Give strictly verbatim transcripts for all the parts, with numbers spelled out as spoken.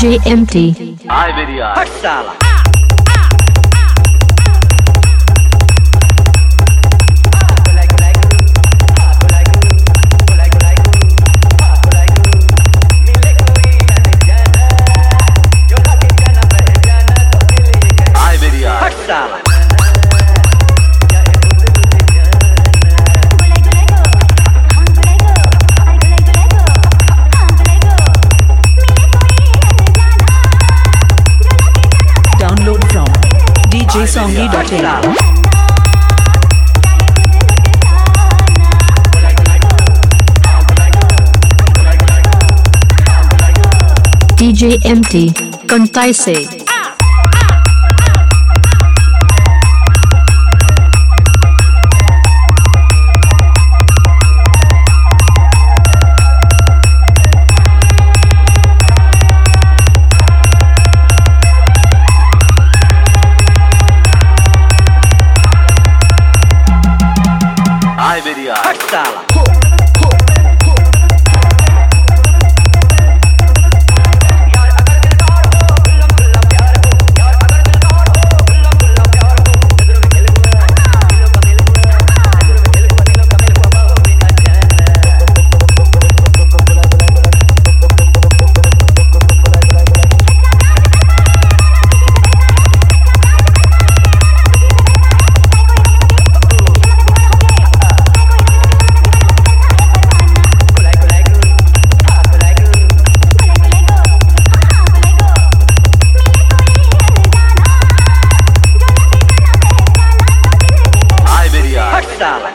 D J M T. Hi Vidya. हट साला। Hi Vidya. हट साला। Download from d j songy dot in. D J M T. Kantai se. Hi Vidya. हट साला। Hi Vidya. हट साला।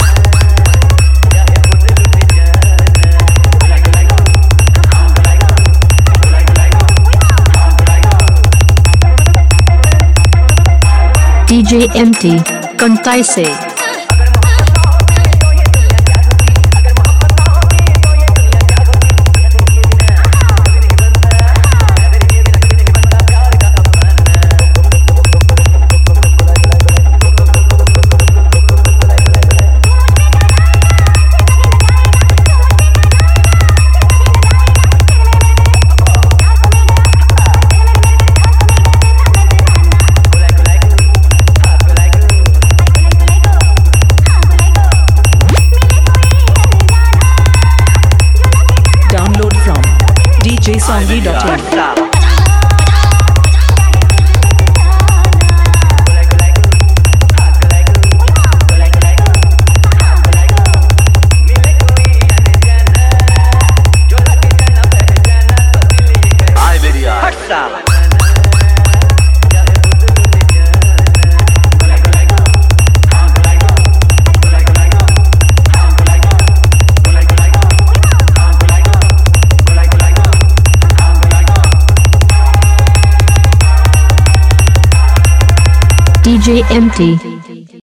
D J M T. Kantai se. Download from d j songy dot हट in. साला। Hi Vidya. हट साला। D J M T.